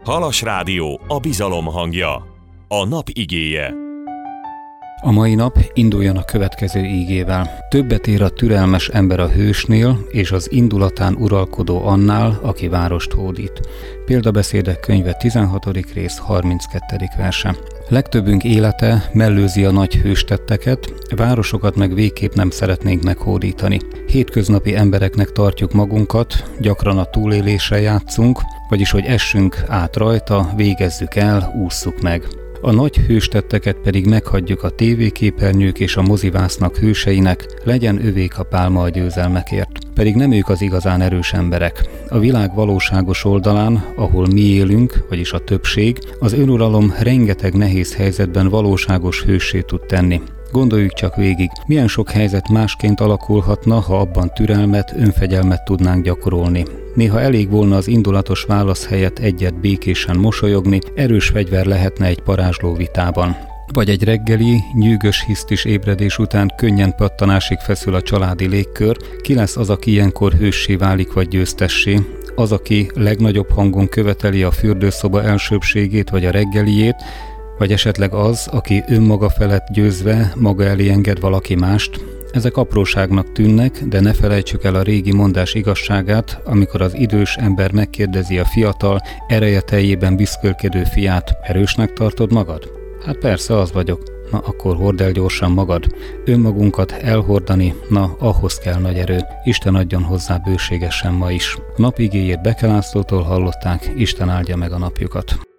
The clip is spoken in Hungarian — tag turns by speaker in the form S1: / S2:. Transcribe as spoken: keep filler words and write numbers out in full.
S1: Halas Rádió, a bizalom hangja. A nap igéje.
S2: A mai nap induljon a következő ígével. Többet ér a türelmes ember a hősnél, és az indulatán uralkodó annál, aki várost hódít. Példabeszédek könyve tizenhatodik rész harminckettedik verse. Legtöbbünk élete mellőzi a nagy hőstetteket, városokat meg végképp nem szeretnénk meghódítani. Hétköznapi embereknek tartjuk magunkat, gyakran a túlélésre játszunk, vagyis hogy essünk át rajta, végezzük el, ússzuk meg. A nagy hőstetteket pedig meghagyjuk a tévéképernyők és a mozivásznak hőseinek, legyen övék a pálma a győzelmekért. Pedig nem ők az igazán erős emberek. A világ valóságos oldalán, ahol mi élünk, vagyis a többség, az önuralom rengeteg nehéz helyzetben valóságos hőssé tud tenni. Gondoljuk csak végig, milyen sok helyzet másként alakulhatna, ha abban türelmet, önfegyelmet tudnánk gyakorolni. Néha elég volna az indulatos válasz helyett egyet békésen mosolyogni, erős fegyver lehetne egy parázsló vitában. Vagy egy reggeli, nyűgös hisztis ébredés után könnyen pattanásig feszül a családi légkör, ki lesz az, aki ilyenkor hőssé válik vagy győztessé, az, aki legnagyobb hangon követeli a fürdőszoba elsőbbségét vagy a reggeliét, vagy esetleg az, aki önmaga felett győzve maga elé enged valaki mást. Ezek apróságnak tűnnek, de ne felejtsük el a régi mondás igazságát, amikor az idős ember megkérdezi a fiatal, ereje teljében büszkölkedő fiát, erősnek tartod magad? Hát persze, az vagyok. Na, akkor hordd el gyorsan magad. Önmagunkat elhordani, na, ahhoz kell nagy erő. Isten adjon hozzá bőségesen ma is. A nap igéjét Beke Lászlótól hallották, Isten áldja meg a napjukat.